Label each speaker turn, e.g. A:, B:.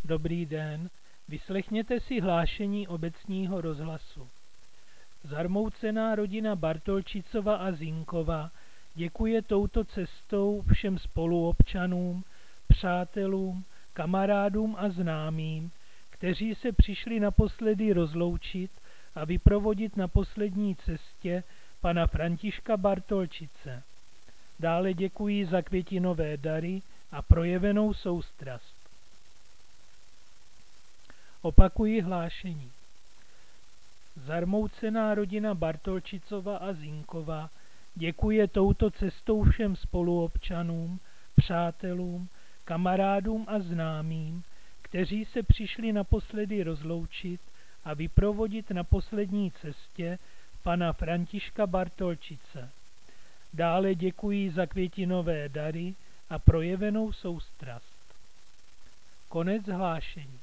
A: Dobrý den, vyslechněte si hlášení obecního rozhlasu. Zarmoucená rodina Bartolčicova a Zinkova děkuje touto cestou všem spoluobčanům, přátelům, kamarádům a známým, kteří se přišli naposledy rozloučit a vyprovodit na poslední cestě pana Františka Bartolčice. Dále děkují za květinové dary a projevenou soustrast. Opakuji hlášení. Zarmoucená rodina Bartolčicova a Zinkova děkuje touto cestou všem spoluobčanům, přátelům, kamarádům a známým, kteří se přišli naposledy rozloučit a vyprovodit na poslední cestě pana Františka Bartolčice. Dále děkují za květinové dary a projevenou soustrast. Konec hlášení.